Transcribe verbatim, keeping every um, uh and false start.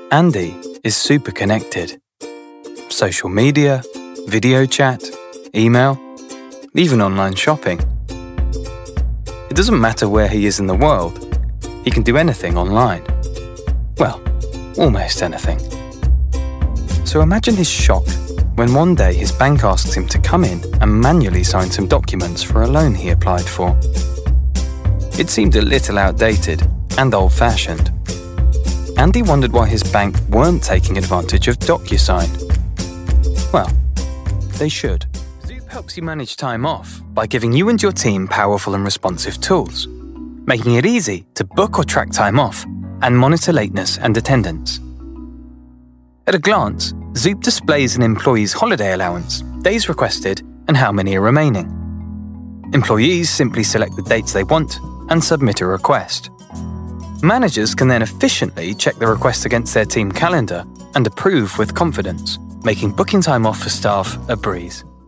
Andy is super connected. Social media, video chat, email, even online shopping. It doesn't matter where he is in the world, he can do anything online. Well, almost anything. So imagine his shock when one day his bank asks him to come in and manually sign some documents for a loan he applied for. It seemed a little outdated and old-fashioned. Andy wondered why his bank weren't taking advantage of DocuSign. Well, they should. Zoop helps you manage time off by giving you and your team powerful and responsive tools, making it easy to book or track time off and monitor lateness and attendance. At a glance, Zoop displays an employee's holiday allowance, days requested, and how many are remaining. Employees simply select the dates they want and submit a request. Managers can then efficiently check the request against their team calendar and approve with confidence, making booking time off for staff a breeze.